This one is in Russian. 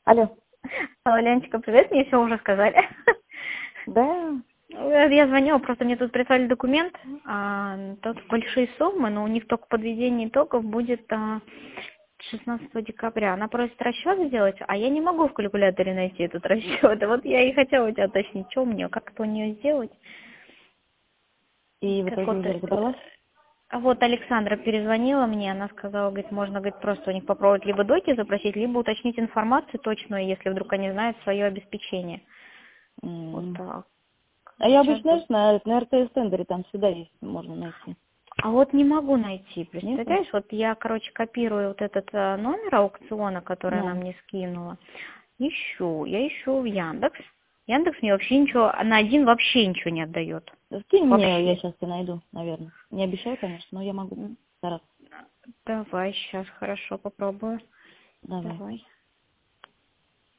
Алло. Алло, Леночка, привет, мне все уже сказали. Да. Я звонила, просто мне тут прислали документ, тут большие суммы, но у них только подведение итогов будет 16 декабря. Она просит расчет сделать, а я не могу в калькуляторе найти этот расчет. Вот я и хотела у тебя уточнить, что мне, как это у нее сделать. И в итоге уже разобралась? А вот Александра перезвонила мне, она сказала, говорит, можно, говорит, просто у них попробовать либо доки запросить, либо уточнить информацию точную, если вдруг они знают свое обеспечение. Вот так. А я Сейчас обычно, знаешь, на РТС-тендере там всегда есть, можно найти. А вот не могу найти, представляешь, вот я, короче, копирую вот этот номер аукциона, который она мне скинула, я ищу в Яндекс. Яндекс мне вообще ничего, на один вообще ничего не отдает. Скинь Вообще. мне, я сейчас и найду, наверное. Не обещаю, конечно, но я могу стараться. Давай, сейчас, хорошо, попробую. Давай. Давай.